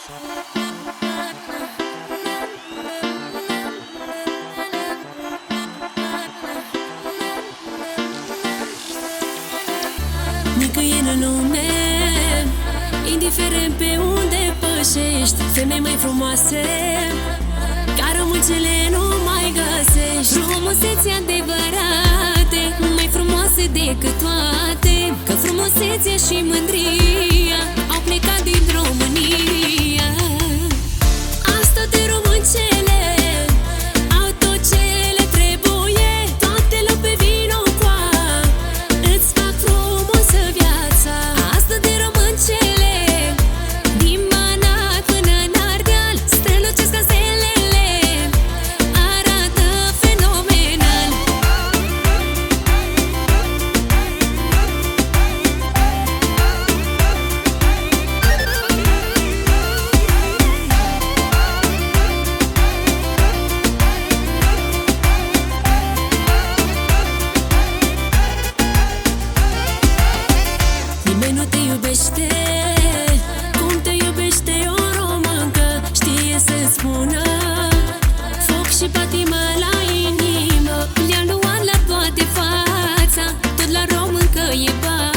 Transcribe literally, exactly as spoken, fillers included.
Nicăieri în lume, indiferent pe unde pășești, femei mai frumoase, ca rămâncele nu mai găsești. Frumusețe adevărate, mai frumoase decât toate, că frumusețea și mândria au plecat din România. Azi toate româncele au tot ce le trebuie, toate lup pe vino coa, îți fac frumoasă viața. Azi toate româncele din Banat până în Ardeal strălucesc ca stelele, arată fenomenal. Nimeni nu te iubește cum te iubește o româncă, știe să spună foc și patimă la inimă. Le-a luat la toate fața, tot la româncă e bani.